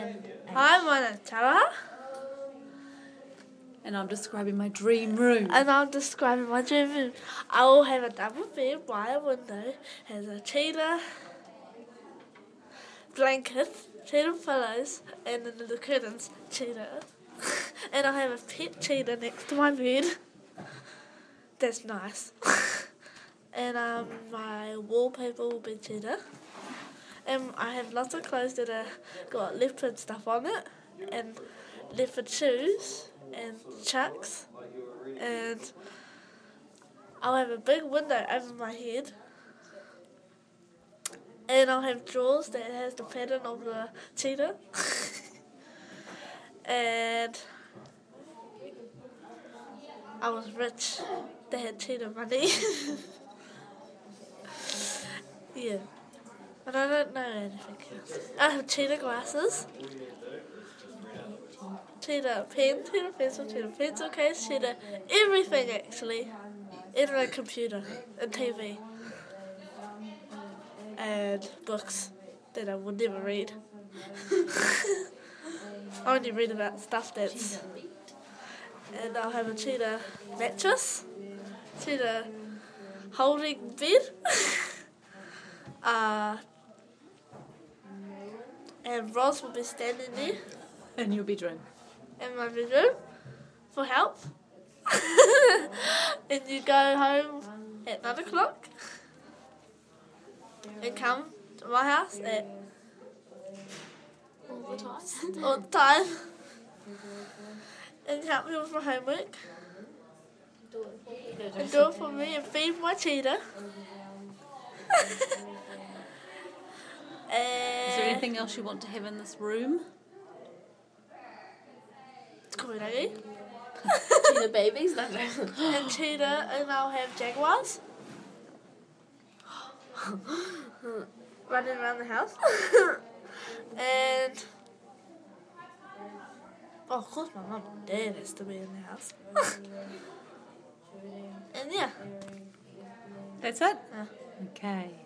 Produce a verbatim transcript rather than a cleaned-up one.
And Hi, my name's Tara. And I'm describing my dream room. And I'm describing my dream room. I will have a double bed, wide window, has a cheetah, blankets, cheetah pillows, and then the curtains, cheetah. And I have a pet cheetah next to my bed. That's nice. And um, my wallpaper will be cheetah. And I have lots of clothes that are got leopard stuff on it, and leopard shoes, and chucks, and I'll have a big window over my head, and I'll have drawers that has the pattern of the cheetah, and I was rich. They had cheetah money. Yeah. But I don't know anything else. I have cheetah glasses, cheetah pen, cheetah pencil, cheetah pencil case, cheetah everything actually. Even a computer and T V. And books that I would never read. I only read about stuff that's... And I'll have a cheetah mattress, cheetah holding bed, uh, and Roz will be standing there In your bedroom. in my bedroom for help. And you go home at nine o'clock and come to my house at all the time. all the time and help me with my homework and do it for me and feed my cheetah. And Is there anything else you want to have in this room? it's koiragi. Cheetah babies? No, no. And cheetah, and I'll have jaguars running around the house. And oh, of course my mum and dad has to be in the house. And yeah. That's it? Yeah. Okay.